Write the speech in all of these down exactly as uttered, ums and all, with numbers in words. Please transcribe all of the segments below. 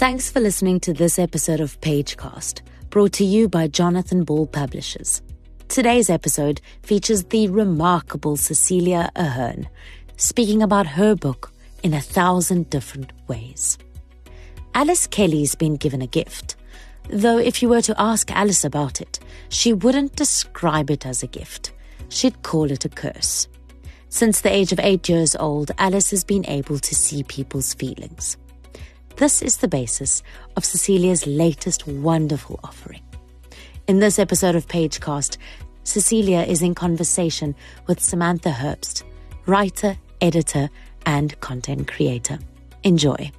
Thanks for listening to this episode of Pagecast, brought to you by Jonathan Ball Publishers. Today's episode features the remarkable Cecilia Ahern, speaking about her book in a thousand different ways. Alice Kelly's been given a gift, though if you were to ask Alice about it, she wouldn't describe it as a gift. She'd call it a curse. Since the age of eight years old, Alice has been able to see people's feelings. This is the basis of Cecilia's latest wonderful offering. In this episode of Pagecast, Cecilia is in conversation with Samantha Herbst, writer, editor, and content creator. Enjoy.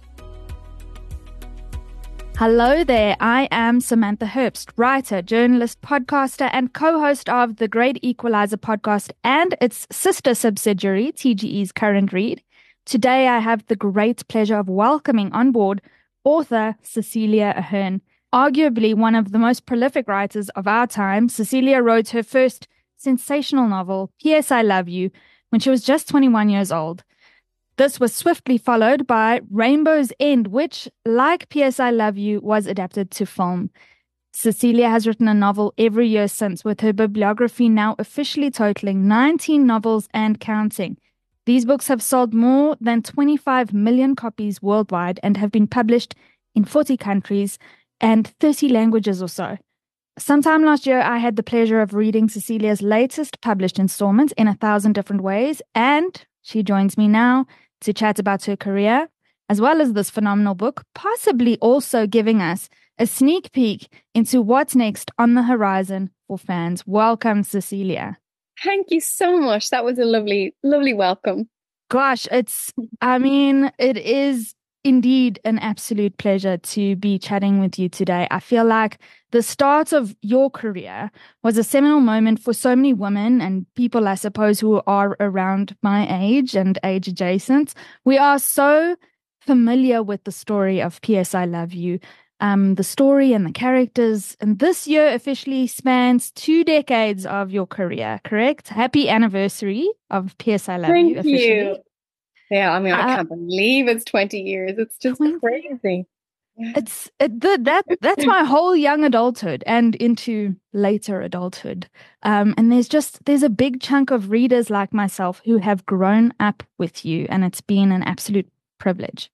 Hello there, I am Samantha Herbst, writer, journalist, podcaster, and co-host of The Great Equalizer podcast and its sister subsidiary, T G E's Current Read. Today, I have the great pleasure of welcoming on board author Cecilia Ahern. Arguably one of the most prolific writers of our time, Cecilia wrote her first sensational novel, P S I Love You, when she was just twenty-one years old. This was swiftly followed by Rainbow's End, which, like P S I Love You, was adapted to film. Cecilia has written a novel every year since, with her bibliography now officially totaling nineteen novels and counting. These books have sold more than twenty-five million copies worldwide and have been published in forty countries and thirty languages or so. Sometime last year, I had the pleasure of reading Cecilia's latest published installment, In a Thousand Different Ways, and she joins me now to chat about her career, as well as this phenomenal book, possibly also giving us a sneak peek into what's next on the horizon for fans. Welcome, Cecilia. Thank you so much. That was a lovely, lovely welcome. Gosh, it's, I mean, it is indeed an absolute pleasure to be chatting with you today. I feel like the start of your career was a seminal moment for so many women and people, I suppose, who are around my age and age adjacent. We are so familiar with the story of P S I Love You, um, the story and the characters. And this year officially spans two decades of your career, correct? Happy anniversary of P S I Love Thank You officially. You. Yeah, I mean, I uh, can't believe it's twenty years. It's just twenty crazy. It's it, the, that that's my whole young adulthood and into later adulthood. Um, and there's just there's a big chunk of readers like myself who have grown up with you, and it's been an absolute privilege.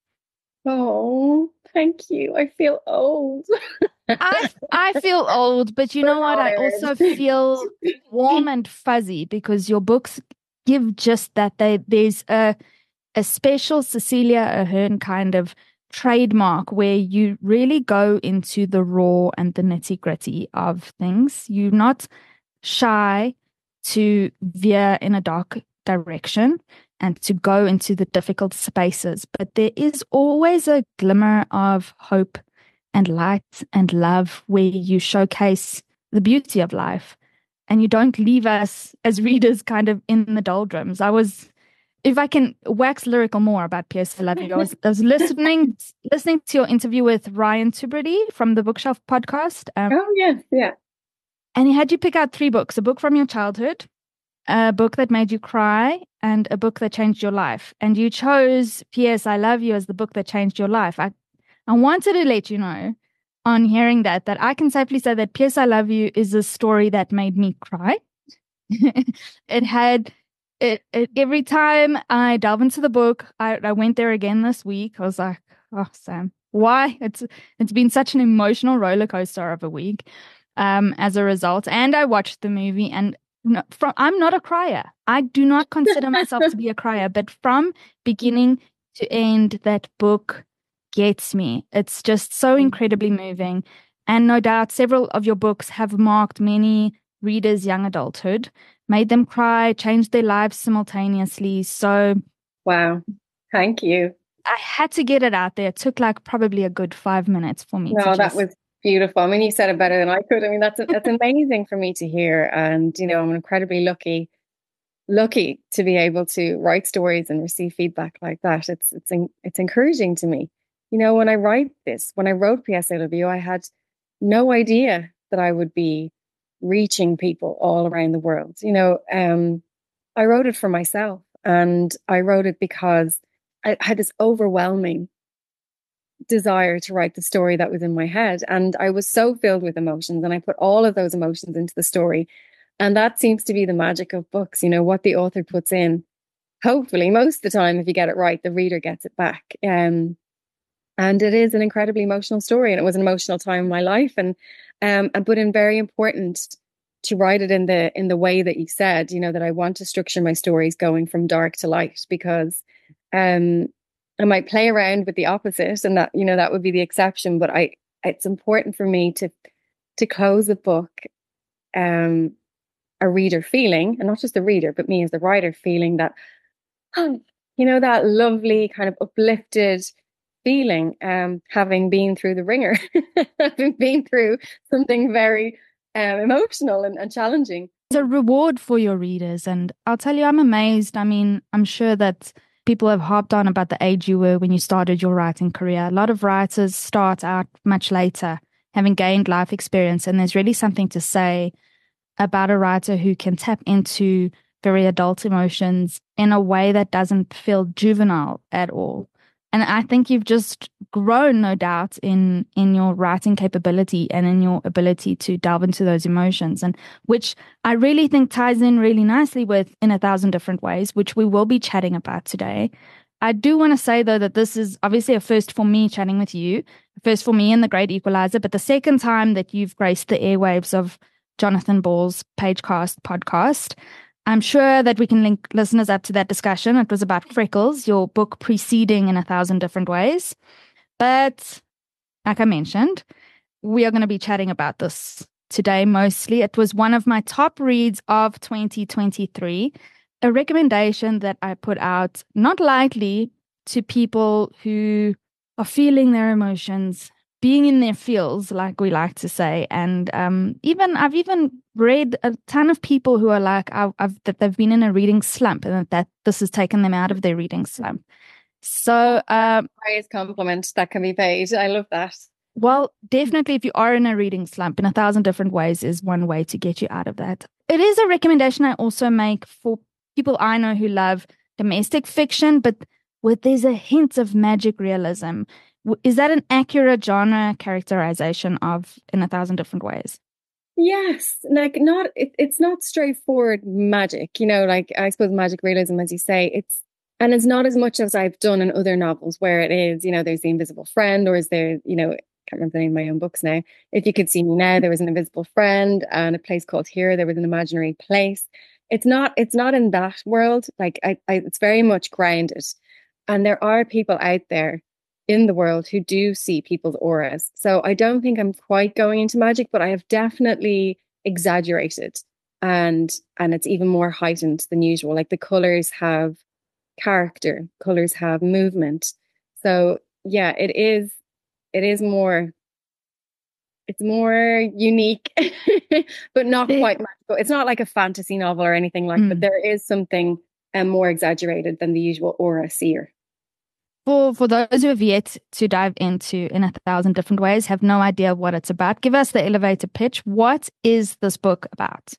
Oh, thank you. I feel old. I I feel old, but you know what? I also feel warm and fuzzy because your books give just that. They there's a a special Cecilia Ahern kind of trademark where you really go into the raw and the nitty-gritty of things. You're not shy to veer in a dark direction and to go into the difficult spaces, but there is always a glimmer of hope and light and love where you showcase the beauty of life and you don't leave us as readers kind of in the doldrums. I was If I can wax lyrical more about P S I Love You, I was, I was listening listening to your interview with Ryan Tubridy from the Bookshelf podcast. Um, oh, yes, yeah. And he had you pick out three books, a book from your childhood, a book that made you cry, and a book that changed your life. And you chose P S I Love You as the book that changed your life. I, I wanted to let you know on hearing that, that I can safely say that P S I Love You is a story that made me cry. It had... It, it every time I delve into the book, I, I went there again this week. I was like, oh, Sam, why? It's it's been such an emotional roller coaster of a week um, as a result. And I watched the movie, and no, from, I'm not a crier. I do not consider myself to be a crier, but from beginning to end, that book gets me. It's just so incredibly moving. And no doubt several of your books have marked many readers' young adulthood, made them cry, changed their lives simultaneously. So, wow, thank you. I had to get it out there. It took like probably a good five minutes for me. No, to that just... was beautiful. I mean, you said it better than I could. I mean, that's that's amazing for me to hear. And, you know, I'm incredibly lucky, lucky to be able to write stories and receive feedback like that. It's it's it's encouraging to me. You know, when I write this, when I wrote P S I Love You, I had no idea that I would be reaching people all around the world. You know, um, I wrote it for myself, and I wrote it because I had this overwhelming desire to write the story that was in my head. And I was so filled with emotions, and I put all of those emotions into the story. And that seems to be the magic of books, you know, what the author puts in. Hopefully, most of the time, if you get it right, the reader gets it back. Um, and it is an incredibly emotional story, and it was an emotional time in my life. And um, but in very important to write it in the in the way that you said, you know, that I want to structure my stories going from dark to light, because um, I might play around with the opposite, and that, you know, that would be the exception. But I, it's important for me to to close the book, um, a reader feeling, and not just the reader, but me as the writer feeling that, oh, you know, that lovely kind of uplifted feeling, um, having been through the ringer, having been through something very um, emotional and, and challenging. It's a reward for your readers. And I'll tell you, I'm amazed. I mean, I'm sure that people have harped on about the age you were when you started your writing career. A lot of writers start out much later, having gained life experience. And there's really something to say about a writer who can tap into very adult emotions in a way that doesn't feel juvenile at all. And I think you've just grown, no doubt, in in your writing capability and in your ability to delve into those emotions, and which I really think ties in really nicely with In a Thousand Different Ways, which we will be chatting about today. I do want to say, though, that this is obviously a first for me chatting with you, first for me in The Great Equalizer, but the second time that you've graced the airwaves of Jonathan Ball's Pagecast podcast. I'm sure that we can link listeners up to that discussion. It was about Freckles, your book preceding In a Thousand Different Ways. But like I mentioned, we are going to be chatting about this today mostly. It was one of my top reads of twenty twenty-three, a recommendation that I put out not lightly to people who are feeling their emotions, being in their feels, like we like to say. And um, even I've even read a ton of people who are like, I've, I've, that they've been in a reading slump, and that, that this has taken them out of their reading slump. So, um, highest compliment that can be paid. I love that. Well, definitely, if you are in a reading slump, In a Thousand Different Ways is one way to get you out of that. It is a recommendation I also make for people I know who love domestic fiction, but with there's a hint of magic realism. Is that an accurate genre characterization of In a Thousand Different Ways? Yes, like not, it, it's not straightforward magic, you know, like I suppose magic realism, as you say, it's, and it's not as much as I've done in other novels where it is, you know, there's the invisible friend, or is there, you know, I can't remember the name of my own books now. If You Could See Me Now, there was an invisible friend, and A Place Called Here, there was an imaginary place. It's not, it's not in that world. Like I, I it's very much grounded, and there are people out there in the world who do see people's auras. So I don't think I'm quite going into magic, but I have definitely exaggerated, and and it's even more heightened than usual. Like the colors have character, colors have movement. So yeah, it is it is more it's more unique, but not quite magical. It's not like a fantasy novel or anything like that. Mm. But there is something um, more exaggerated than the usual aura seer. For for those who have yet to dive into In a Thousand Different Ways, have no idea what it's about, give us the elevator pitch. What is this book about?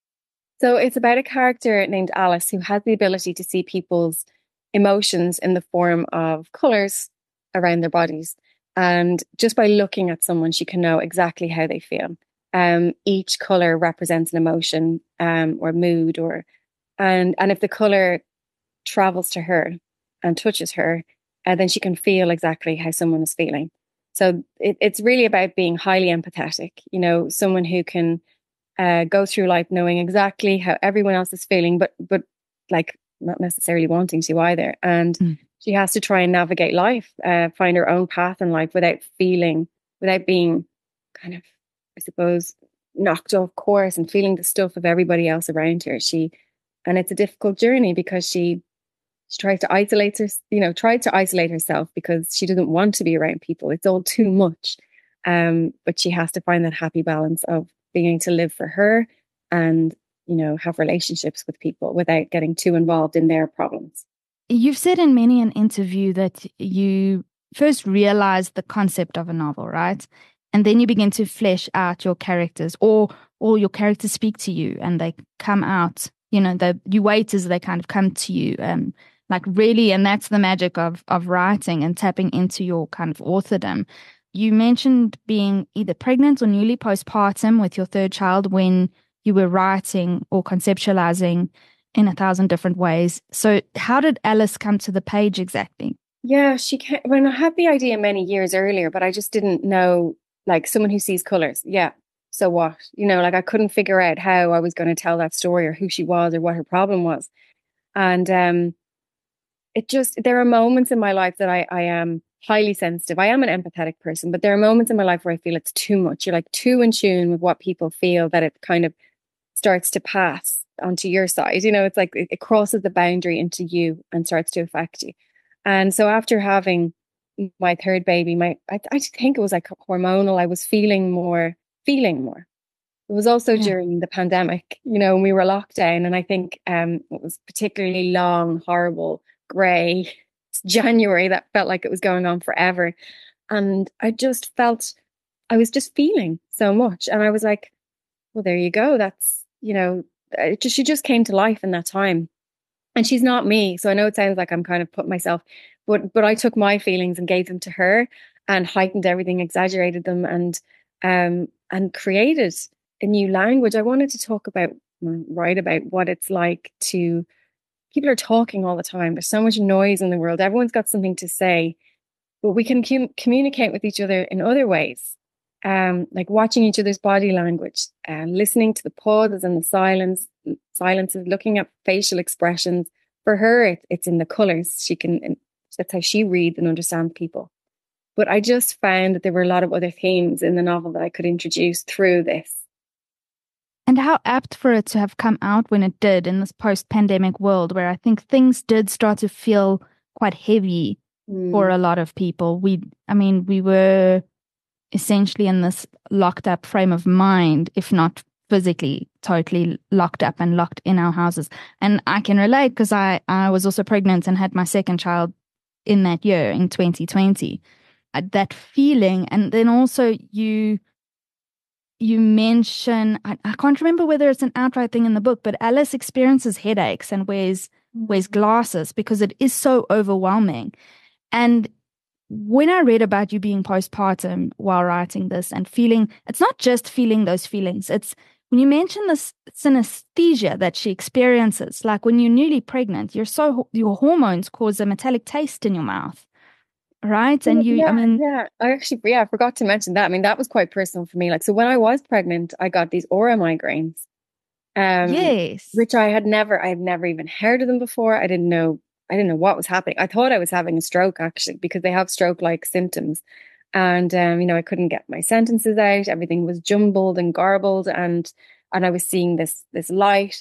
So it's about a character named Alice who has the ability to see people's emotions in the form of colours around their bodies. And just by looking at someone, she can know exactly how they feel. Um, each colour represents an emotion um, or mood, or and and if the colour travels to her and touches her, and then she can feel exactly how someone is feeling. So it, it's really about being highly empathetic, you know, someone who can uh, go through life knowing exactly how everyone else is feeling, but but like not necessarily wanting to either. And mm. she has to try and navigate life, uh, find her own path in life without feeling, without being kind of, I suppose, knocked off course and feeling the stuff of everybody else around her. She, and it's a difficult journey because she She tries to isolate her, you know, tried to isolate herself because she doesn't want to be around people. It's all too much. Um, but she has to find that happy balance of being able to live for her and, you know, have relationships with people without getting too involved in their problems. You've said in many an interview that you first realized the concept of a novel, right? And then you begin to flesh out your characters, or or your characters speak to you and they come out, you know, the, you wait as they kind of come to you. Um, like really, and that's the magic of of writing and tapping into your kind of authordom. You mentioned being either pregnant or newly postpartum with your third child when you were writing or conceptualizing in a thousand different ways. So how did Alice come to the page exactly? Yeah, she came, when I had the idea many years earlier, but I just didn't know, like someone who sees colors. Yeah. So what? You know, like I couldn't figure out how I was going to tell that story or who she was or what her problem was. And um, it just, there are moments in my life that I, I am highly sensitive. I am an empathetic person, but there are moments in my life where I feel it's too much. You're like too in tune with what people feel that it kind of starts to pass onto your side. You know, it's like it, it crosses the boundary into you and starts to affect you. And so after having my third baby, my I, I think it was like hormonal. I was feeling more, feeling more. It was also Yeah. during the pandemic, you know, when we were locked down. And I think um, it was particularly long, horrible, grey January that felt like it was going on forever. And I just felt, I was just feeling so much. And I was like, well, there you go. That's, you know, it just, she just came to life in that time. And she's not me. So I know it sounds like I'm kind of putting myself, but but I took my feelings and gave them to her and heightened everything, exaggerated them, and um and created a new language. I wanted to talk about, write about what it's like to, people are talking all the time. There's so much noise in the world. Everyone's got something to say, but we can com- communicate with each other in other ways. Um, like watching each other's body language, uh, listening to the pauses and the silence, silences, looking at facial expressions. For her, it, it's in the colors. She can, that's how she reads and understands people. But I just found that there were a lot of other themes in the novel that I could introduce through this. And how apt for it to have come out when it did in this post-pandemic world where I think things did start to feel quite heavy mm. for a lot of people. We, I mean, we were essentially in this locked up frame of mind, if not physically totally locked up and locked in our houses. And I can relate because I, I was also pregnant and had my second child in that year, in twenty twenty. Uh, that feeling. And then also you you mention, I, I can't remember whether it's an outright thing in the book, but Alice experiences headaches and wears wears glasses because it is so overwhelming. And when I read about you being postpartum while writing this and feeling, it's not just feeling those feelings. It's when you mention this synesthesia that she experiences, like when you're newly pregnant, you're so, your hormones cause a metallic taste in your mouth, right? And you, yeah, I mean, yeah, I actually, yeah, I forgot to mention that. I mean, that was quite personal for me. Like, so when I was pregnant, I got these aura migraines. Um, yes, which I had never, I had never even heard of them before. I didn't know. I didn't know what was happening. I thought I was having a stroke actually, because they have stroke-like symptoms. And, um, you know, I couldn't get my sentences out. Everything was jumbled and garbled. And, and I was seeing this, this light.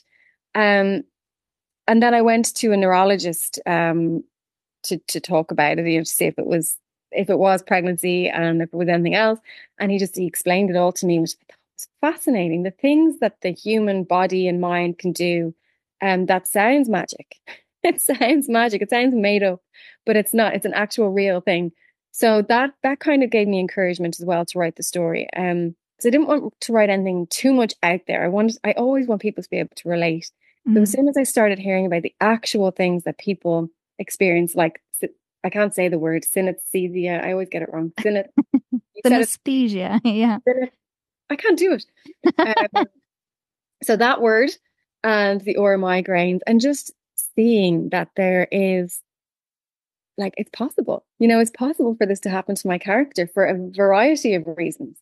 Um, and then I went to a neurologist, um, to, to talk about it, you know, to see if it was, if it was pregnancy and if it was anything else. And he just, he explained it all to me, which was fascinating. The things that the human body and mind can do. And that sounds magic. It sounds magic. It sounds made up, but it's not. It's an actual real thing. So that that kind of gave me encouragement as well to write the story. Um, so I didn't want to write anything too much out there. I wanted. I always want people to be able to relate. Mm. So as soon as I started hearing about the actual things that people experience, like I can't say the word synesthesia. I always get it wrong. Syne- synesthesia. Yeah. Syne- I can't do it. Um, so that word and the aura migraines and just seeing that there is, like, it's possible, you know, it's possible for this to happen to my character for a variety of reasons.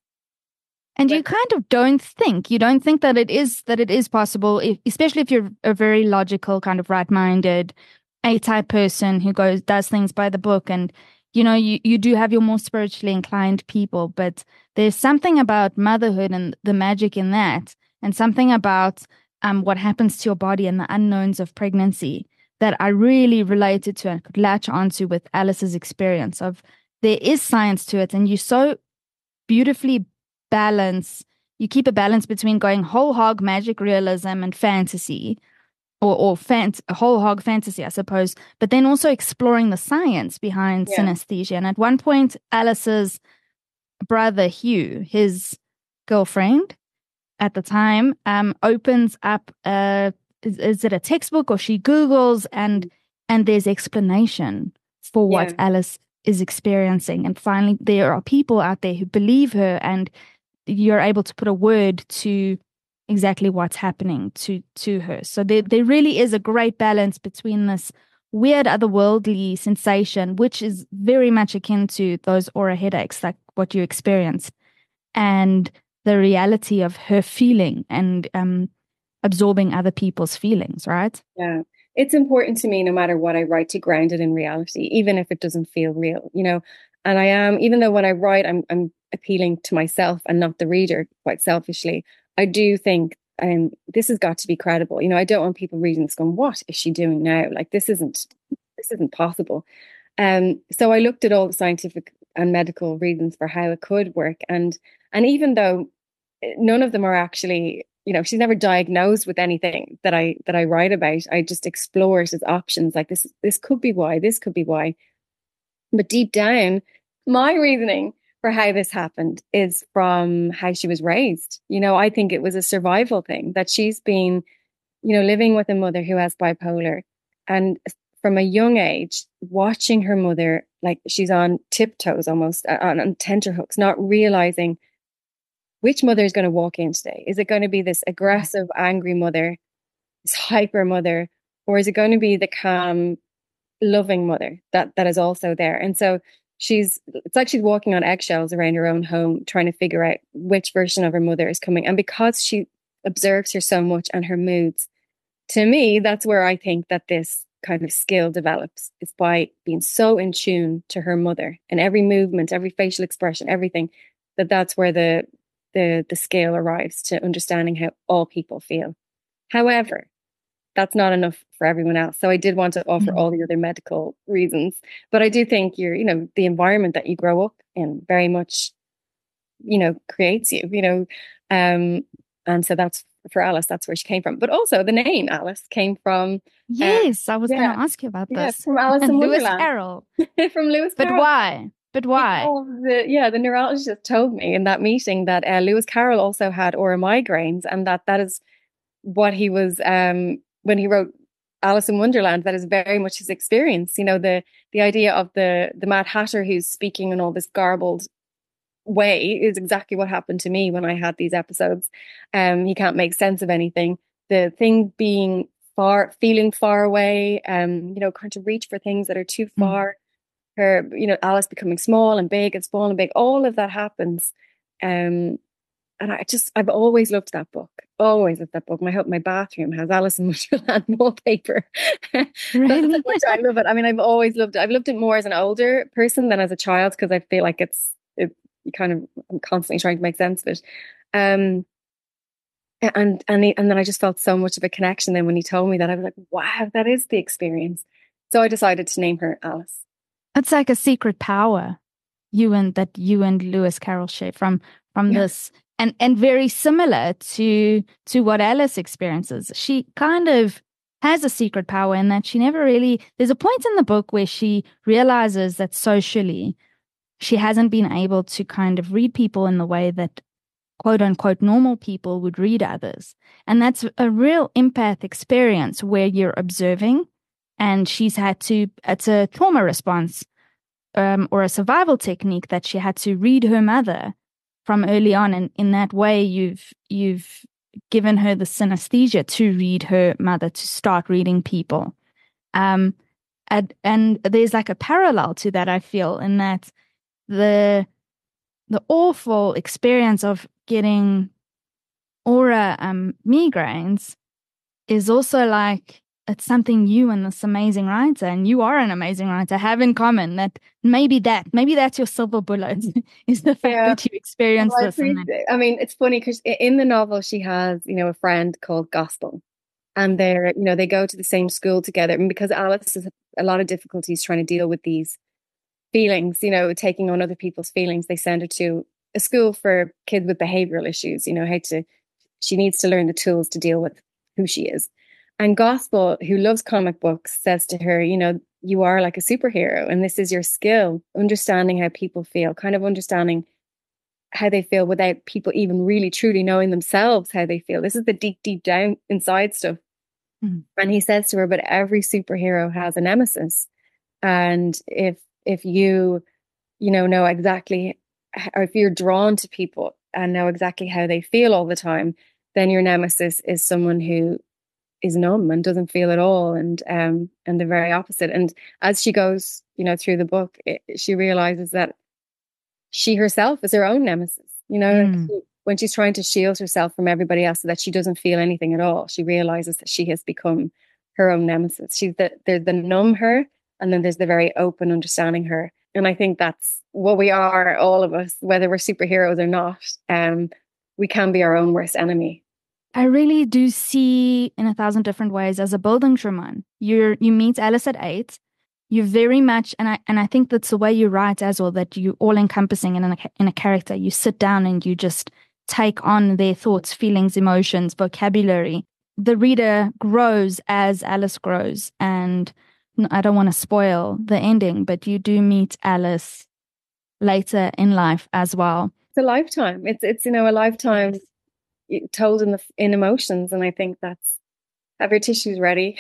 And but, you kind of don't think, you don't think that it is, that it is possible, if, especially if you're a very logical, kind of right-minded A-type person who goes, does things by the book. And, you know, you, you do have your more spiritually inclined people, but there's something about motherhood and the magic in that, and something about Um, what happens to your body and the unknowns of pregnancy that I really related to and could latch onto with Alice's experience of there is science to it, and you so beautifully balance, you keep a balance between going whole hog magic realism and fantasy, or, or fant- whole hog fantasy, I suppose, but then also exploring the science behind yeah. synesthesia. And at one point, Alice's brother, Hugh, his girlfriend, at the time, um, opens up a, is, is it a textbook, or she Googles and and there's explanation for what Yeah. Alice is experiencing. And finally, there are people out there who believe her, and you're able to put a word to exactly what's happening to to her. So there, there really is a great balance between this weird otherworldly sensation, which is very much akin to those aura headaches, like what you experienced, and the reality of her feeling and um, absorbing other people's feelings, right? Yeah. It's important to me, no matter what I write, to ground it in reality, even if it doesn't feel real, you know. And I am, even though when I write, I'm I'm appealing to myself and not the reader, quite selfishly. I do think um, this has got to be credible. You know, I don't want people reading this going, "What is she doing now? Like this isn't this isn't possible." Um, so I looked at all the scientific and medical reasons for how it could work, and and even though none of them are actually, you know, she's never diagnosed with anything that I that I write about. I just explore it as options. Like this, this could be why, this could be why. But deep down, my reasoning for how this happened is from how she was raised. You know, I think it was a survival thing, that she's been, you know, living with a mother who has bipolar, and from a young age, watching her mother, like she's on tiptoes almost, on, on tenterhooks, not realizing which mother is going to walk in today. Is it going to be this aggressive, angry mother, this hyper mother, or is it going to be the calm, loving mother that that is also there? And so she's, it's like she's walking on eggshells around her own home, trying to figure out which version of her mother is coming. And because she observes her so much and her moods, to me, that's where I think that this kind of skill develops, is by being so in tune to her mother and every movement, every facial expression, everything, that that's where the the the scale arrives to understanding how all people feel. However, that's not enough for everyone else. So I did want to offer mm-hmm. all the other medical reasons, but I do think you're, you know, the environment that you grow up in very much, you know, creates you, you know, um, and so that's for Alice. That's where she came from. But also the name Alice came from. Yes, uh, I was yeah, going to ask you about this. Yeah, from Alice in Lewis Wonderland. Carroll. From Lewis But Carroll. why? But why? The, yeah, the neurologist told me in that meeting that uh, Lewis Carroll also had aura migraines, and that that is what he was, um, when he wrote Alice in Wonderland, that is very much his experience. You know, the the idea of the the Mad Hatter who's speaking in all this garbled way is exactly what happened to me when I had these episodes. Um, he can't make sense of anything. The thing being far, feeling far away, um, you know, trying to reach for things that are too far. Mm. Her, you know, Alice becoming small and big and small and big, all of that happens. Um, and I just, I've always loved that book. Always loved that book. My hope my bathroom has Alice in Wonderland wallpaper. Really? That's much I love it. I mean, I've always loved it. I've loved it more as an older person than as a child, because I feel like it's, it, you kind of, I'm constantly trying to make sense of it. Um, and and he, and then I just felt so much of a connection. Then when he told me that, I was like, wow, that is the experience. So I decided to name her Alice. It's like a secret power you and that you and Lewis Carroll share from from yeah. this, and and very similar to to what Alice experiences. She kind of has a secret power in that she never really, there's a point in the book where she realizes that socially she hasn't been able to kind of read people in the way that quote unquote normal people would read others. And that's a real empath experience where you're observing. And she's had to, it's a trauma response um, or a survival technique that she had to read her mother from early on. And in that way, you've you've given her the synesthesia to read her mother, to start reading people. Um, and, and there's like a parallel to that, I feel, in that the the awful experience of getting aura um, migraines is also like, it's something you and this amazing writer, and you are an amazing writer, have in common. That maybe that maybe that's your silver bullet is the fact yeah. that you experienced well, I this. And I mean, it's funny because in the novel she has, you know, a friend called Gospel, and they're, you know, they go to the same school together. And because Alice has a lot of difficulties trying to deal with these feelings, you know, taking on other people's feelings, they send her to a school for kids with behavioral issues. You know, how to, she needs to learn the tools to deal with who she is. And Gospel, who loves comic books, says to her, you know, you are like a superhero and this is your skill, understanding how people feel, kind of understanding how they feel without people even really truly knowing themselves how they feel. This is the deep, deep down inside stuff. Mm. And he says to her, but every superhero has a nemesis. And if if you, you know, know exactly, or if you're drawn to people and know exactly how they feel all the time, then your nemesis is someone who is numb and doesn't feel at all, and um and the very opposite. And as she goes, you know, through the book, it, she realizes that she herself is her own nemesis. You know, Mm. like she, when she's trying to shield herself from everybody else so that she doesn't feel anything at all, she realizes that she has become her own nemesis. She's the there's the numb her, and then there's the very open, understanding her. And I think that's what we are, all of us, whether we're superheroes or not. Um, we can be our own worst enemy. I really do see in a thousand different ways as a Bildungsroman. You're you meet Alice at eight. You're very much, and I and I think that's the way you write as well. That you all encompassing in a in a character. You sit down and you just take on their thoughts, feelings, emotions, vocabulary. The reader grows as Alice grows, and I don't want to spoil the ending, but you do meet Alice later in life as well. It's a lifetime. It's it's you know a lifetime told in the in emotions, and I think that's, have your tissues ready.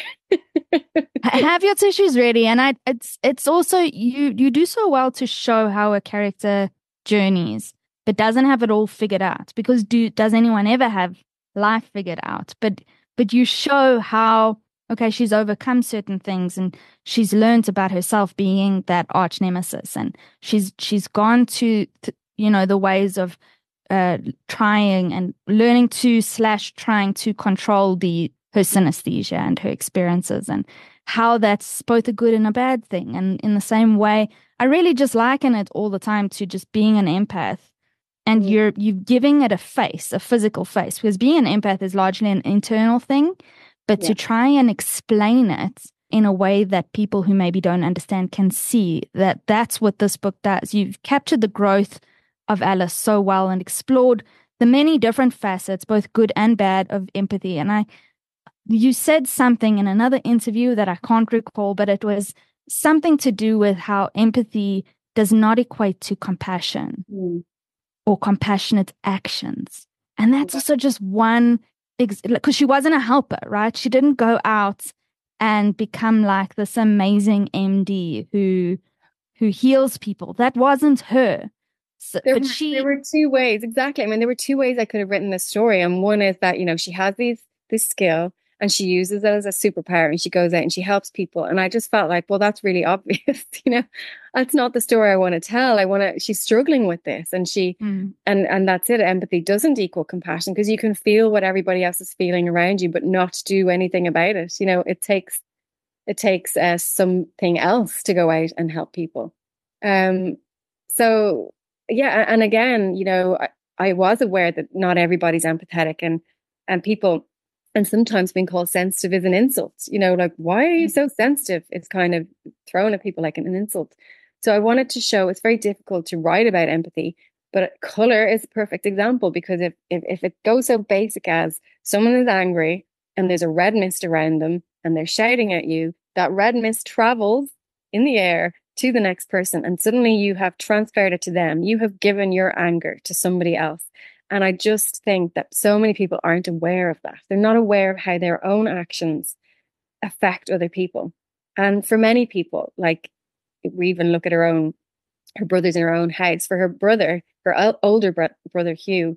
Have your tissues ready. And I it's it's also you you do so well to show how a character journeys but doesn't have it all figured out, because do does anyone ever have life figured out? But but you show how, okay, she's overcome certain things and she's learned about herself being that arch nemesis, and she's she's gone to, to you know the ways of Uh, trying and learning to slash trying to control the her synesthesia and her experiences, and how that's both a good and a bad thing. And in the same way, I really just liken it all the time to just being an empath, and mm. you're you're giving it a face, a physical face, because being an empath is largely an internal thing, but yeah. to try and explain it in a way that people who maybe don't understand can see that that's what this book does. You've captured the growth of Alice so well and explored the many different facets, both good and bad, of empathy. And I, you said something in another interview that I can't recall, but it was something to do with how empathy does not equate to compassion mm. or compassionate actions. And that's also just one, because she wasn't a helper, right? She didn't go out and become like this amazing M D who who heals people. That wasn't her. So, there, but she, there were two ways, exactly. I mean, there were two ways I could have written this story. And one is that, you know, she has these this skill and she uses it as a superpower, and she goes out and she helps people. And I just felt like, well, that's really obvious. You know, that's not the story I want to tell. I want to, she's struggling with this, and she, mm. and, and that's it. Empathy doesn't equal compassion, because you can feel what everybody else is feeling around you, but not do anything about it. You know, it takes, it takes uh, something else to go out and help people. Um, so, Yeah, and again, you know, I, I was aware that not everybody's empathetic, and and people, and sometimes being called sensitive is an insult. You know, like, why are you so sensitive? It's kind of thrown at people like an, an insult. So I wanted to show it's very difficult to write about empathy, but color is a perfect example, because if if, if it goes so basic as someone is angry and there's a red mist around them and they're shouting at you, that red mist travels in the air to the next person, and suddenly you have transferred it to them. You have given your anger to somebody else. And I just think that so many people aren't aware of that. They're not aware of how their own actions affect other people. And for many people, like, we even look at her own, her brothers in her own house. For her brother, her older bro- brother Hugh,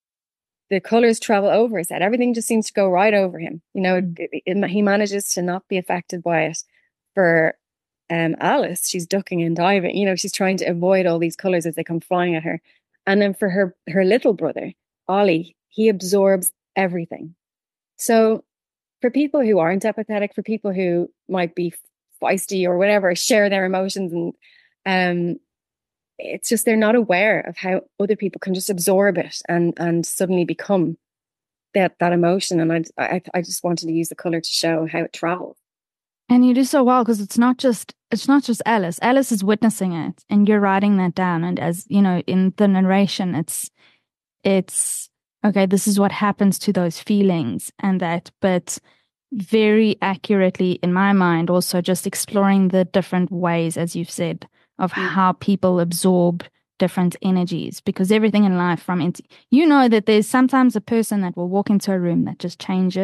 the colors travel over his head. Everything just seems to go right over him. You know, mm. it, it, he manages to not be affected by it. For Um, Alice, she's ducking and diving. You know, she's trying to avoid all these colors as they come flying at her. And then for her, her little brother, Ollie, he absorbs everything. So for people who aren't empathetic, for people who might be feisty or whatever, share their emotions, and um, it's just they're not aware of how other people can just absorb it and and suddenly become that that emotion. And I I, I just wanted to use the color to show how it travels. And you do so well, because it's not just it's not just Alice. Alice is witnessing it, and you're writing that down. And as you know, in the narration, it's it's okay. This is what happens to those feelings, and that, but very accurately in my mind, also just exploring the different ways, as you've said, of mm. how people absorb different energies. Because everything in life, from you know that there's sometimes a person that will walk into a room that just changes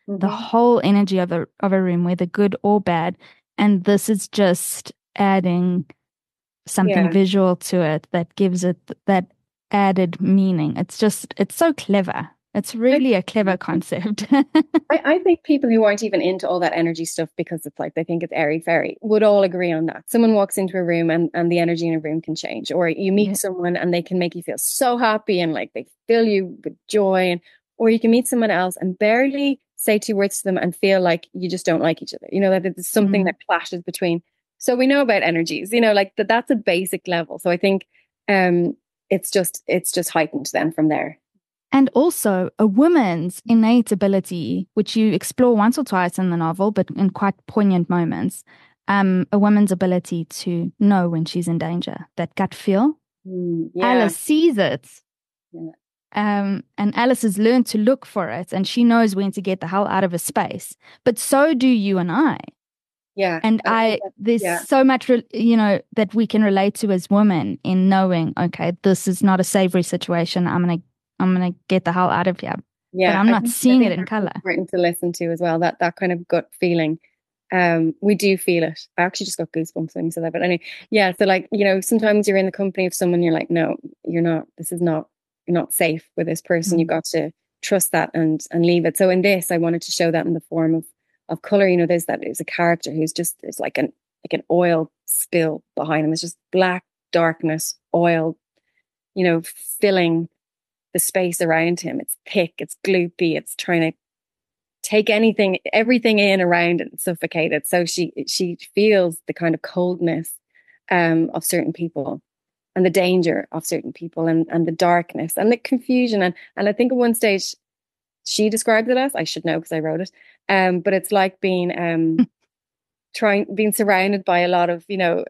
the whole energy of a of a room, whether good or bad. And this is just adding something Yeah. visual to it that gives it that added meaning. It's just, it's so clever. It's really a clever concept. I, I think people who aren't even into all that energy stuff, because it's like they think it's airy fairy, would all agree on that. Someone walks into a room and, and the energy in a room can change, or you meet Yeah. someone and they can make you feel so happy and like they fill you with joy, and or you can meet someone else and barely say two words to them and feel like you just don't like each other. You know, that there's something Mm. that clashes between. So we know about energies, you know, like that that's a basic level. So I think um it's just it's just heightened then from there. And also a woman's innate ability, which you explore once or twice in the novel, but in quite poignant moments, um, a woman's ability to know when she's in danger, that gut feel. Mm, yeah. Alice sees it. Yeah. Um, and Alice has learned to look for it, and she knows when to get the hell out of a space. But so do you and I. Yeah. And I I, think that- there's yeah. so much, re- you know, that we can relate to as women in knowing, okay, this is not a savory situation. I'm going to, I'm going to get the hell out of here. Yeah, but I'm I not think- I seeing think it in that's color. important to listen to as well. That that kind of gut feeling, um, we do feel it. I actually just got goosebumps when you said that. But anyway, yeah. So like, you know, sometimes you're in the company of someone, you're like, no, you're not. This is not. You're not safe with this person. Mm. You've got to trust that and and leave it. So in this, I wanted to show that in the form of of color. You know, there's that there's a character who's just there's like an like an oil spill behind him. It's just black darkness, oil, you know, filling the space around him. It's thick, it's gloopy, it's trying to take anything, everything in around it and suffocate it. So she she feels the kind of coldness um, of certain people and the danger of certain people and, and the darkness and the confusion. And, and I think at one stage she described it as, I should know because I wrote it, um, but it's like being um, trying, being surrounded by a lot of, you know,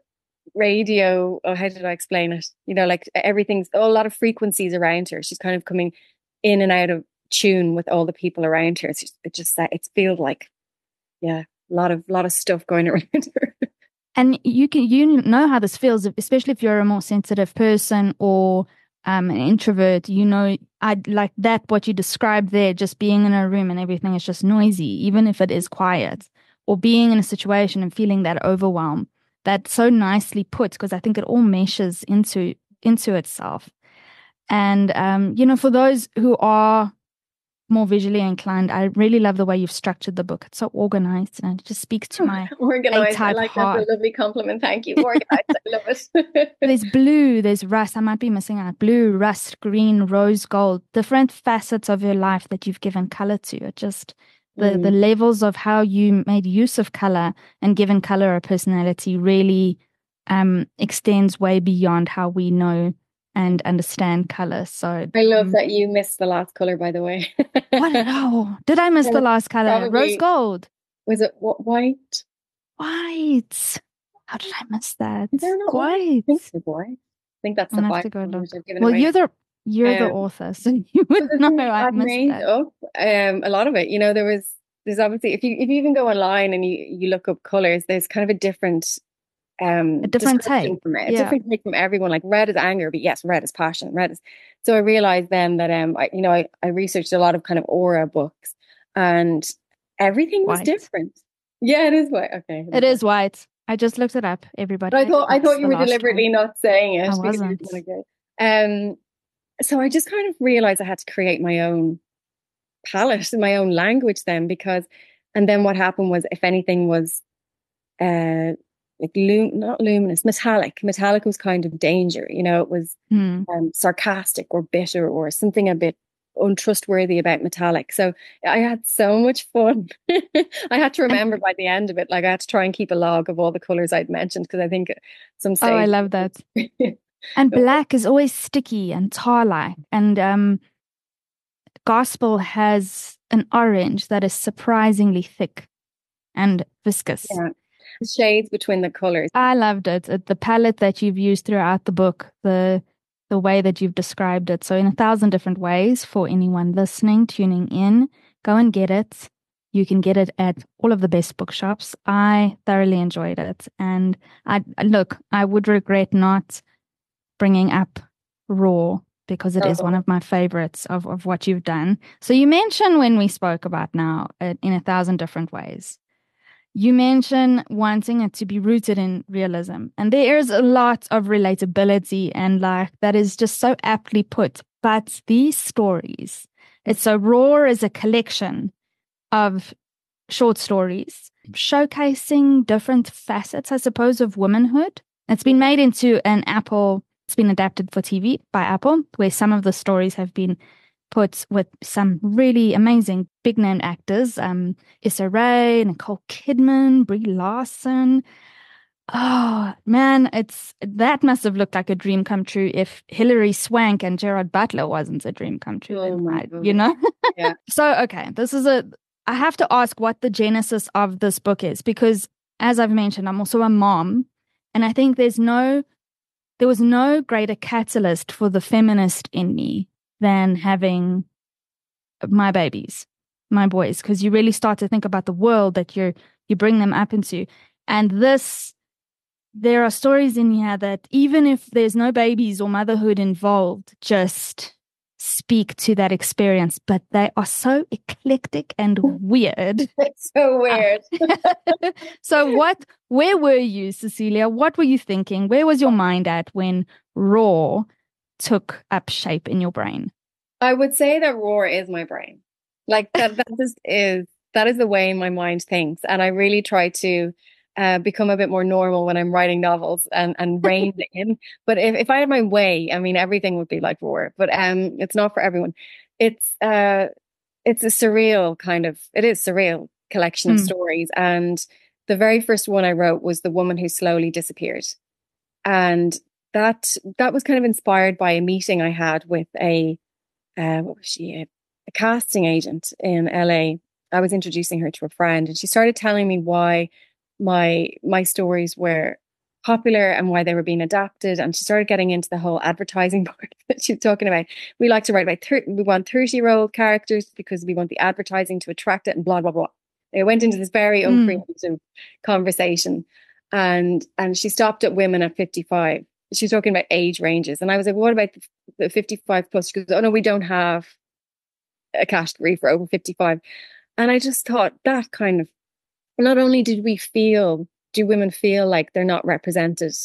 radio, oh, how did I explain it? You know, like everything's a lot of frequencies around her. She's kind of coming in and out of tune with all the people around her. It's just, it just that it feels like, yeah, a lot of lot of stuff going around her. And you can you know how this feels, especially if you're a more sensitive person or um, an introvert. You know, I like that what you described there, just being in a room and everything is just noisy, even if it is quiet, or being in a situation and feeling that overwhelm. That's so nicely put, because I think it all meshes into into itself. And um, you know, for those who are more visually inclined, I really love the way you've structured the book. It's so organized, and it just speaks to my organized. I A-type like heart. that's a lovely compliment. Thank you. Organized. I love it. There's blue, there's rust. I might be missing out. Blue, rust, green, rose gold. Different facets of your life that you've given color to. It just the Mm. the levels of how you made use of color and given color a personality really um, extends way beyond how we know and understand color. So I love um, that you missed the last color, by the way. What? Oh, did I miss the last color? Probably- Rose gold. Was it what, white? White. How did I miss that? Is there not White. I think so, white. I think that's I'll the have white to go one look. which I've given Well, away. you're the you're the Um, author, so you would But know there's- I I've missed made that. up um, a lot of it. You know, there was there's obviously if you if you even go online and you you look up colors, there's kind of a different um A different description take. from it, a Yeah. different take from everyone. Like red is anger, but yes, red is passion. Red is so I realized then that um I, you know I, I researched a lot of kind of aura books and everything was White. different. Yeah, it is white. Okay, It is white. I just looked it up, everybody. But I thought I didn't thought miss you the were last deliberately one. not saying it. I because you wasn't. didn't want to go. Um, so I just kind of realized I had to create my own palette, my own language then, because, and then what happened was, if anything was, uh, like lum- not luminous, metallic. Metallic was kind of danger. You know, it was Hmm. um, sarcastic or bitter or something a bit untrustworthy about metallic. So I had so much fun. I had to remember by the end of it, like I had to try and keep a log of all the colors I'd mentioned, because I think at some stage. Oh, I love that. And black is always sticky and tar-like. And um, Gospel has an orange that is surprisingly thick and viscous. Yeah. The shades between the colors. I loved it. It- The palette that you've used throughout the book, the the way that you've described it. So in a thousand different ways for anyone listening, tuning in, go and get it. You can get it at all of the best bookshops. I thoroughly enjoyed it. And I look, I would regret not bringing up Raw because it is Oh. one of my favorites of, of what you've done. So you mentioned when we spoke about now uh, in a thousand different ways, you mentioned wanting it to be rooted in realism. And there is a lot of relatability and like that is just so aptly put. But these stories, it's so Roar is a collection of short stories showcasing different facets, I suppose, of womanhood. It's been made into an Apple, it's been adapted for T V by Apple, where some of the stories have been put with some really amazing big name actors, um, Issa Rae, Nicole Kidman, Brie Larson. Oh man, it's that must have looked like a dream come true if Hilary Swank and Gerard Butler wasn't a dream come true. Oh my I, God. you know? Yeah. So, okay, this is a, I have to ask what the genesis of this book is, because as I've mentioned, I'm also a mom, and I think there's no, there was no greater catalyst for the feminist in me than having my babies, my boys, because you really start to think about the world that you're, you bring them up into. And this, there are stories in here that even if there's no babies or motherhood involved, just speak to that experience, but they are so eclectic and weird. It's so weird. So what, where were you, Cecilia? What were you thinking? Where was your mind at when Roar took up shape in your brain? I would say that Roar is my brain. Like that, that just is, that is the way my mind thinks. And I really try to uh, become a bit more normal when I'm writing novels and, and rein it in. But if, if I had my way, I mean, everything would be like Roar, but um, it's not for everyone. It's, uh, it's a surreal kind of, it is surreal collection of Mm. stories. And the very first one I wrote was The Woman Who Slowly Disappeared. And that, that was kind of inspired by a meeting I had with a, uh, what was she, a, a casting agent in L A. I was introducing her to a friend, and she started telling me why my my stories were popular and why they were being adapted. And she started getting into the whole advertising part that she was talking about. We like to write about thirty, we want thirty year old characters because we want the advertising to attract it, and blah blah blah. It went into this very Mm. uncreative conversation, and and she stopped at women at fifty-five. She was talking about age ranges, and I was like, "What about the, the fifty-five plus?" She goes, "Oh no, we don't have a category for over fifty-five." And I just thought that kind of, not only did we feel, do women feel like they're not represented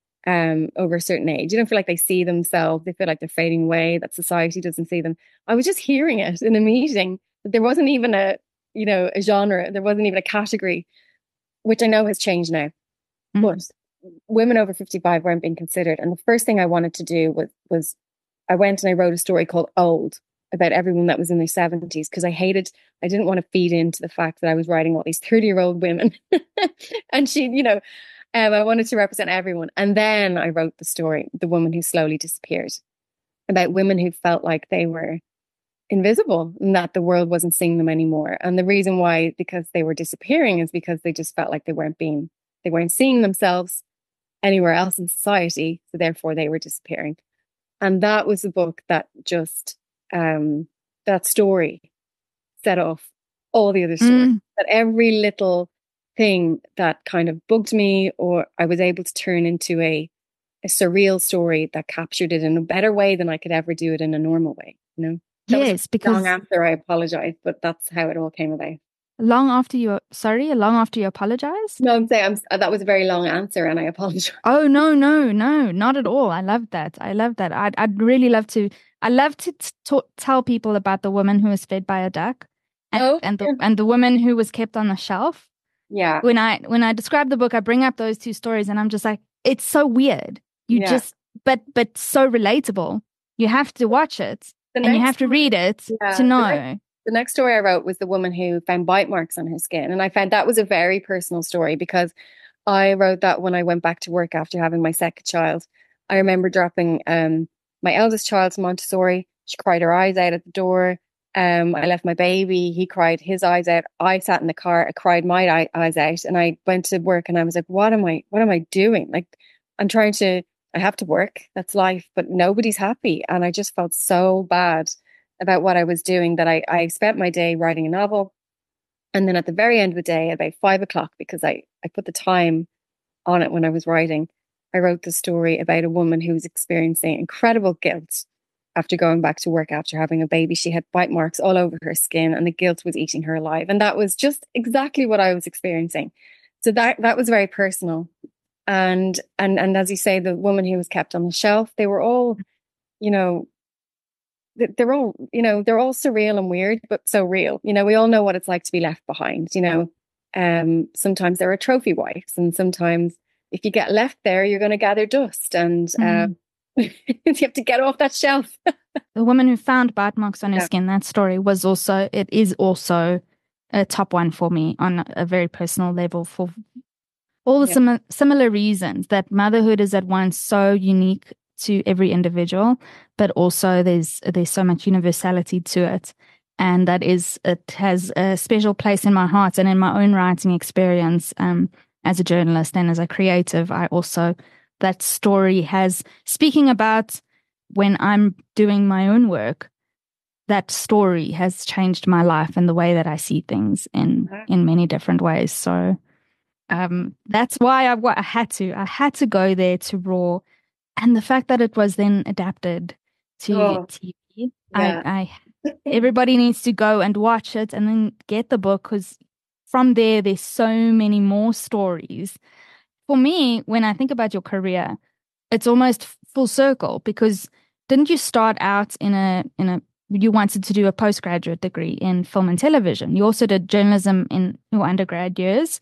um, over a certain age? You don't feel like they see themselves. They feel like they're fading away, that society doesn't see them. I was just hearing it in a meeting that there wasn't even a, you know, a genre. There wasn't even a category, which I know has changed now. Mm. But women over fifty-five weren't being considered. And the first thing I wanted to do was, was I went and I wrote a story called Old, about everyone that was in their seventies, because I hated, I didn't want to feed into the fact that I was writing all these thirty year old women. And she, you know, um, I wanted to represent everyone. And then I wrote the story, The Woman Who Slowly Disappeared, about women who felt like they were invisible and that the world wasn't seeing them anymore. And the reason why, because they were disappearing, is because they just felt like they weren't being, they weren't seeing themselves anywhere else in society. So therefore they were disappearing. And that was a book that just, um, that story set off all the other stories. Mm. That every little thing that kind of bugged me, or I was able to turn into a, a surreal story that captured it in a better way than I could ever do it in a normal way. You know, that Yes, was a because long answer. I apologize, but that's how it all came about. long after you, sorry, long after you apologized? No, I'm saying I'm, that was a very long answer, and I apologize. Oh, no, no, no, not at all. I love that. I love that. I'd, I'd really love to, I love to t- t- tell people about the woman who was fed by a duck and, Oh, and, the, and the woman who was kept on the shelf. yeah, When I, when I describe the book, I bring up those two stories and I'm just like, it's so weird. You Yeah. just, but, but so relatable. You have to watch it The and you next have to read it Yeah, to the know. next- The next story I wrote was the woman who found bite marks on her skin. And I found that was a very personal story, because I wrote that when I went back to work after having my second child. I remember dropping um, my eldest child to Montessori. She cried her eyes out at the door. Um, I left my baby. He cried his eyes out. I sat in the car. I cried my eye- eyes out. And I went to work and I was like, what am I, what am I doing? Like, I'm trying to, I have to work. That's life, but nobody's happy. And I just felt so bad about what I was doing that I, I spent my day writing a novel. And then at the very end of the day, at about five o'clock, because I, I put the time on it when I was writing, I wrote the story about a woman who was experiencing incredible guilt after going back to work after having a baby. She had bite marks all over her skin and the guilt was eating her alive. And that was just exactly what I was experiencing. So that that was very personal. And and and as you say, the woman who was kept on the shelf, they were all, you know, they're all, you know, they're all surreal and weird, but so real. You know, we all know what it's like to be left behind, you know. Um, sometimes there are trophy wives, and sometimes if you get left there, you're going to gather dust, and mm. um, you have to get off that shelf. The woman who found bite marks on her yeah. skin, that story was also, it is also a top one for me on a very personal level for all the yeah. sim- similar reasons that motherhood is at once so unique to every individual, but also there's there's so much universality to it. And that is, it has a special place in my heart and in my own writing experience um, as a journalist and as a creative. I also, that story has, speaking about when I'm doing my own work, that story has changed my life and the way that I see things in, in many different ways. So um, that's why I, I had to, I had to go there to Raw. And the fact that it was then adapted to oh, T V, yeah. I, I everybody needs to go and watch it and then get the book, because from there, there's so many more stories. For me, when I think about your career, it's almost full circle, because didn't you start out in a, in a, you wanted to do a postgraduate degree in film and television. You also did journalism in your undergrad years.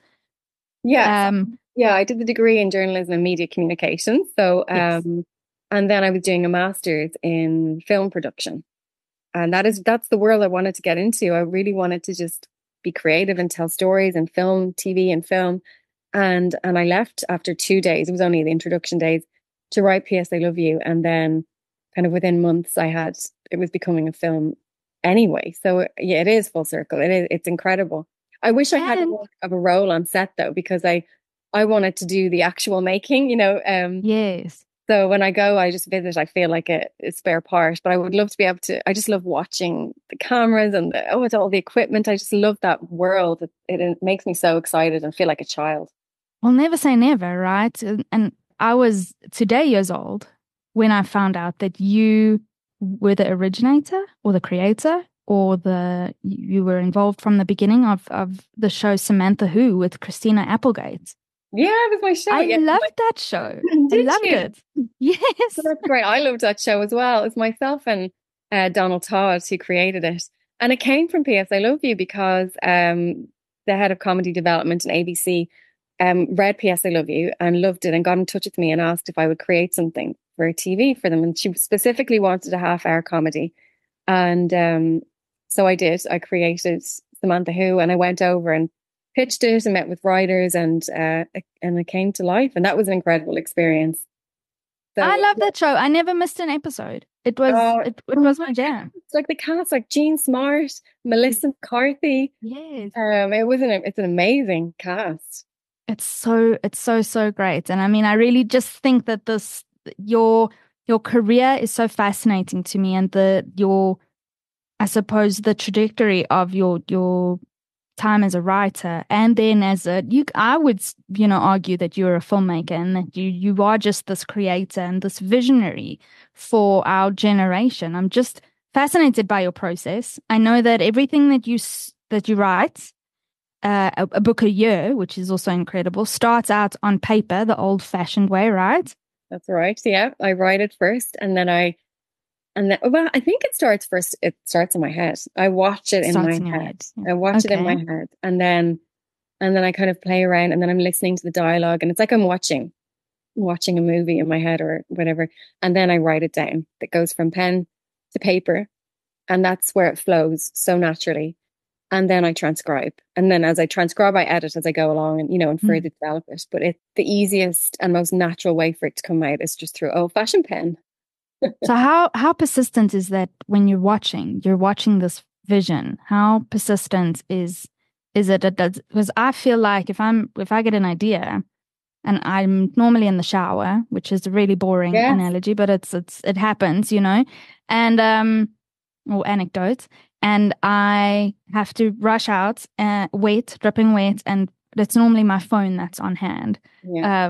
Yeah. Um, yeah, I did the degree in journalism and media communications. So, um, yes. and then I was doing a master's in film production. And that is, that's the world I wanted to get into. I really wanted to just be creative and tell stories and film, T V and film. And, and I left after two days. It was only the introduction days to write P S I Love You. And then kind of within months I had, it was becoming a film anyway. So yeah, it is full circle. It is, it's incredible. I wish I had more of a role on set though, because I, I wanted to do the actual making, you know. Um, yes. So when I go, I just visit. I feel like a, a spare part, but I would love to be able to. I just love watching the cameras and the, oh, it's all the equipment. I just love that world. It, it, it makes me so excited and feel like a child. Well, never say never, right? And, and I was today years old when I found out that you were the originator or the creator or the you were involved from the beginning of of the show Samantha Who with Christina Applegate. Yeah, it was my show. I yeah. loved that show. Did I loved you? it. Yes. So that's great. I loved that show as well. It's myself and uh, Donald Todd who created it. And it came from P S I Love You because um, the head of comedy development in A B C um, read P S I Love You and loved it and got in touch with me and asked if I would create something for T V for them. And she specifically wanted a half hour comedy. And um, so I did. I created Samantha Who and I went over and pitched it and met with writers and uh, and it came to life, and that was an incredible experience. So, I love that show. I never missed an episode. It was uh, it, it was my jam. It's like the cast, like Jean Smart, Melissa McCarthy. Yes, um, it was an it's an amazing cast. It's so it's so so great, and I mean, I really just think that this your your career is so fascinating to me, and the your I suppose the trajectory of your your time as a writer and then as a you I would you know argue that you're a filmmaker and that you you are just this creator and this visionary for our generation. I'm just fascinated by your process. I know that everything that you that you write, uh, a, a book a year, which is also incredible, starts out on paper the old-fashioned way, right? That's right. Yeah, I write it first and then I And then, well, I think it starts first. It starts in my head. I watch it in my in head. head. I watch okay. it in my head, and then, and then I kind of play around, and then I'm listening to the dialogue, and it's like I'm watching, watching a movie in my head or whatever. And then I write it down. That goes from pen to paper, and that's where it flows so naturally. And then I transcribe, and then as I transcribe, I edit as I go along, and you know, and further mm. develop it. But it the easiest and most natural way for it to come out is just through old-fashioned pen. So how how persistent is that when you're watching? You're watching this vision. How persistent is is it? Because I feel like if I'm if I get an idea, and I'm normally in the shower, which is a really boring yes. analogy, but it's it's it happens, you know, and um or anecdote, and I have to rush out, uh, wet, dripping wet, and it's normally my phone that's on hand. Yeah. Um,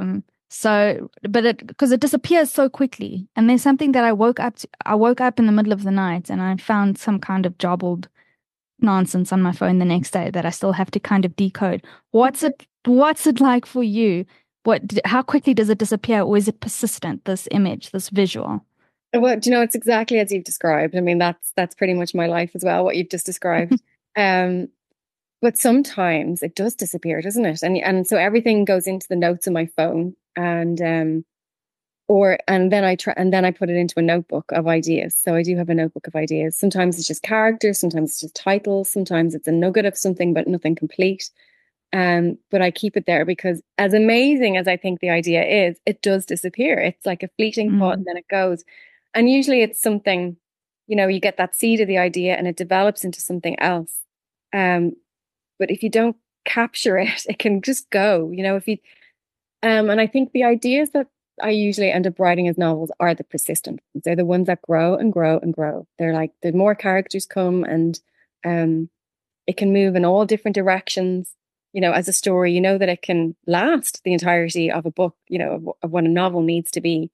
So, but it, because it disappears so quickly. And there's something that I woke up to, I woke up in the middle of the night and I found some kind of jobbled nonsense on my phone the next day that I still have to kind of decode. What's it, what's it like for you? What, how quickly does it disappear, or is it persistent, this image, this visual? Well, do you know, it's exactly as you've described. I mean, that's, that's pretty much my life as well, what you've just described. um, But sometimes it does disappear, doesn't it? And and so everything goes into the notes on my phone, and um, or and then I try and then I put it into a notebook of ideas. So I do have a notebook of ideas. Sometimes it's just characters, sometimes it's just titles, sometimes it's a nugget of something, but nothing complete. Um, but I keep it there because, as amazing as I think the idea is, it does disappear. It's like a fleeting Mm. thought, and then it goes. And usually it's something, you know, you get that seed of the idea, and it develops into something else. Um. But if you don't capture it, it can just go, you know, if you, um, and I think the ideas that I usually end up writing as novels are the persistent ones. They're the ones that grow and grow and grow. They're like, the more characters come, and um, it can move in all different directions. You know, as a story, you know that it can last the entirety of a book, you know, of, of what a novel needs to be.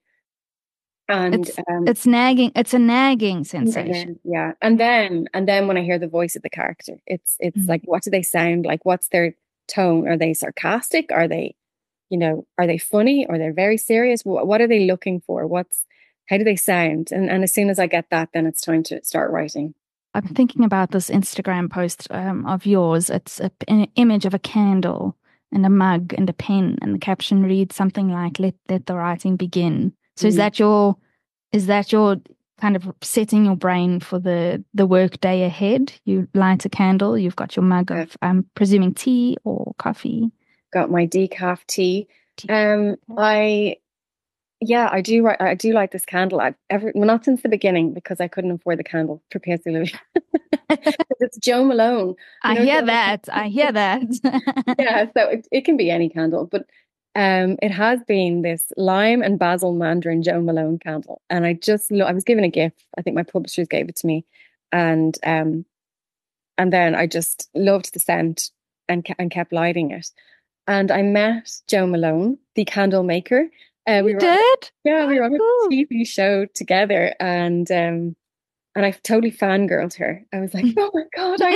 And It's, um, it's nagging. It's a nagging sensation. yeah. And then, and then when I hear the voice of the character, it's, it's Mm. like, what do they sound like? What's their tone? Are they sarcastic? Are they, you know, are they funny? Or they're very serious? What, what are they looking for? What's, how do they sound? And, and as soon as I get that, then it's time to start writing. I'm thinking about this Instagram post um, of yours. It's a, an image of a candle and a mug and a pen, and the caption reads something like, let, let the writing begin. So is Mm. that your, is that your kind of setting your brain for the, the work day ahead? You light a candle, you've got your mug of, I'm presuming, tea or coffee. Got my decaf tea. Tea. Um, I, yeah, I do. ri- I do like this candle. I've ever, well, not since the beginning, because I couldn't afford the candle for P S L. It's Joe Malone. You I know, hear Joe- that. I hear that. Yeah, so it, it can be any candle, but um, it has been this lime and basil mandarin Joe Malone candle, and I just lo- I was given a gift. I think my publishers gave it to me, and um, and then I just loved the scent and ke- and kept lighting it. And I met Joe Malone, the candle maker. Uh, we You were on- did? yeah, we were on a Cool. T V show together, and um, and I totally fangirled her. I was like, oh my God, I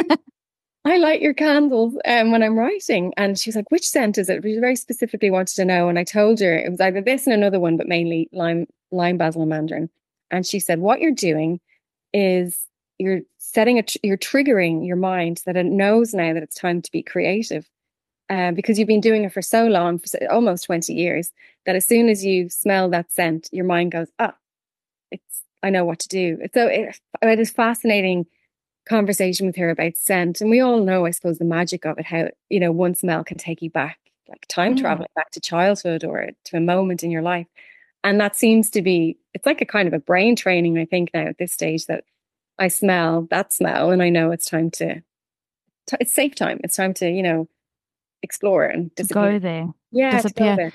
I light your candles um, when I'm writing. And she was like, which scent is it? She very specifically wanted to know. And I told her it was either this and another one, but mainly lime, lime, basil, and mandarin. And she said, what you're doing is you're setting a, tr- you're triggering your mind so that it knows now that it's time to be creative. Uh, because you've been doing it for so long, for so, almost twenty years, that as soon as you smell that scent, your mind goes, ah, it's, I know what to do. So it, it is fascinating conversation with her about scent. And we all know, I suppose, the magic of it, how, you know, one smell can take you back, like time Mm. traveling back to childhood or to a moment in your life. And that seems to be, it's like a kind of a brain training, I think, now at this stage, that I smell that smell and I know it's time to, t- it's safe time. It's time to, you know, explore and To disappear. go there. Yeah, to go disappear. there.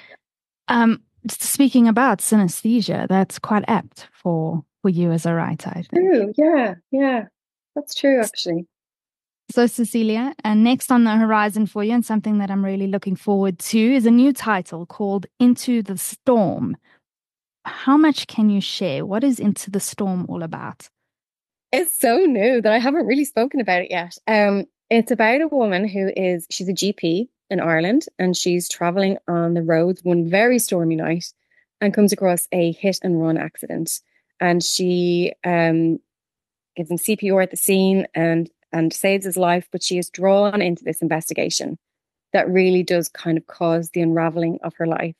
Um, speaking about synesthesia, that's quite apt for, for you as a writer, I think. True. Yeah, yeah. That's true, actually. So, Cecilia, and next on the horizon for you, and something that I'm really looking forward to, is a new title called Into the Storm. How much can you share? What is Into the Storm all about? It's so new that I haven't really spoken about it yet. Um, it's about a woman who is, she's a G P in Ireland, and she's traveling on the roads one very stormy night and comes across a hit and run accident. And she um, gives him C P R at the scene and and saves his life, but she is drawn into this investigation that really does kind of cause the unraveling of her life.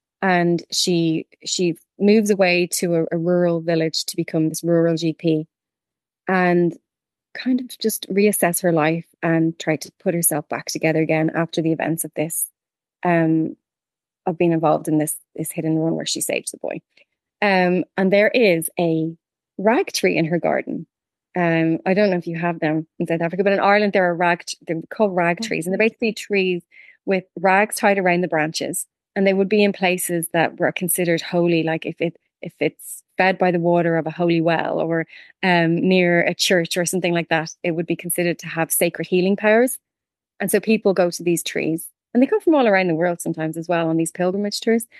And she she moves away to a, a rural village to become this rural G P and kind of just reassess her life and try to put herself back together again after the events of this, um, of being involved in this this hit and run where she saves the boy. Um, and there is a rag tree in her garden. Um, I don't know if you have them in South Africa, but in Ireland there are rag, they're called rag trees, and they're basically trees with rags tied around the branches, and they would be in places that were considered holy, like if it if it's fed by the water of a holy well, or um, near a church or something like that, it would be considered to have sacred healing powers. And so people go to these trees, and they come from all around the world sometimes as well on these pilgrimage tours.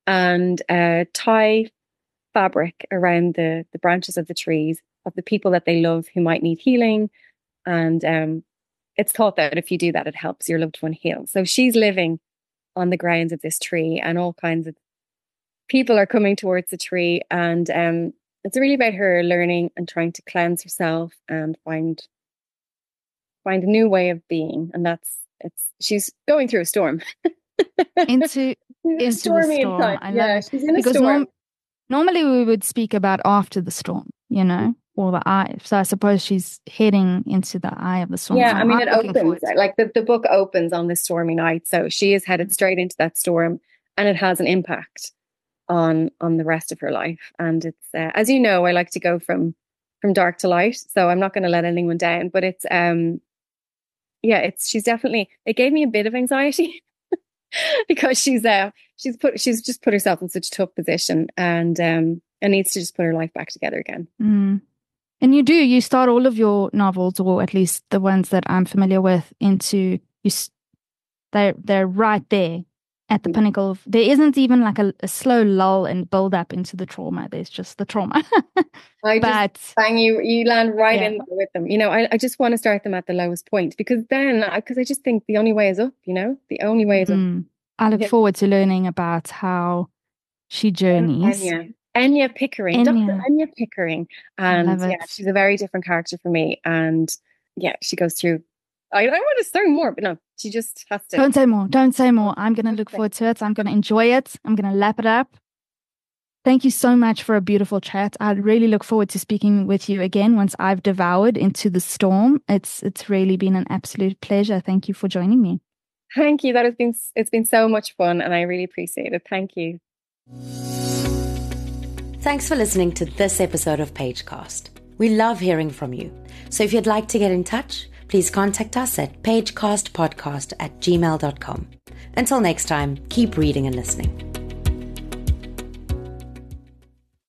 and uh, tie fabric around the, the branches of the trees of the people that they love who might need healing. And um, it's thought that if you do that, it helps your loved one heal. So she's living on the grounds of this tree, and all kinds of people are coming towards the tree. And um, it's really about her learning and trying to cleanse herself and find find a new way of being. And that's it's she's going through a storm. into into stormy the storm. Inside. I love yeah, it. she's in a Because storm. norm- normally we would speak about after the storm, you know, or the eye. So I suppose she's heading into the eye of the storm. Yeah, So I mean, I'm it looking opens, forward to it. like the, the book opens on this stormy night. So she is headed straight into that storm, and it has an impact on on the rest of her life. And it's, uh, as you know, I like to go from from dark to light. So I'm not going to let anyone down. But it's, um, yeah, it's she's definitely, it gave me a bit of anxiety because she's uh she's put she's just put herself in such a tough position, and um and needs to just put her life back together again. Mm. And you do, you start all of your novels, or at least the ones that I'm familiar with, into, you. They're, they're right there at the pinnacle of, there isn't even like a, a slow lull and build up into the trauma. There's just the trauma. I but just bang, you, you land right yeah. in there with them. You know, I, I just want to start them at the lowest point, because then, because I just think the only way is up, you know, the only way is mm. up. I look Yeah. forward to learning about how she journeys. Enya. Enya Pickering, Enya. Doctor Enya Pickering. And love yeah, it. she's a very different character for me. And yeah, she goes through, I, I want to say more, but no, she just has to. Don't say more. Don't say more. I'm going to look forward to it. I'm going to enjoy it. I'm going to lap it up. Thank you so much for a beautiful chat. I really look forward to speaking with you again once I've devoured Into the Storm. It's it's really been an absolute pleasure. Thank you for joining me. Thank you. That has been, it's been so much fun, and I really appreciate it. Thank you. Thanks for listening to this episode of Pagecast. We love hearing from you. So if you'd like to get in touch, please contact us at pagecastpodcast at gmail dot com. Until next time, keep reading and listening.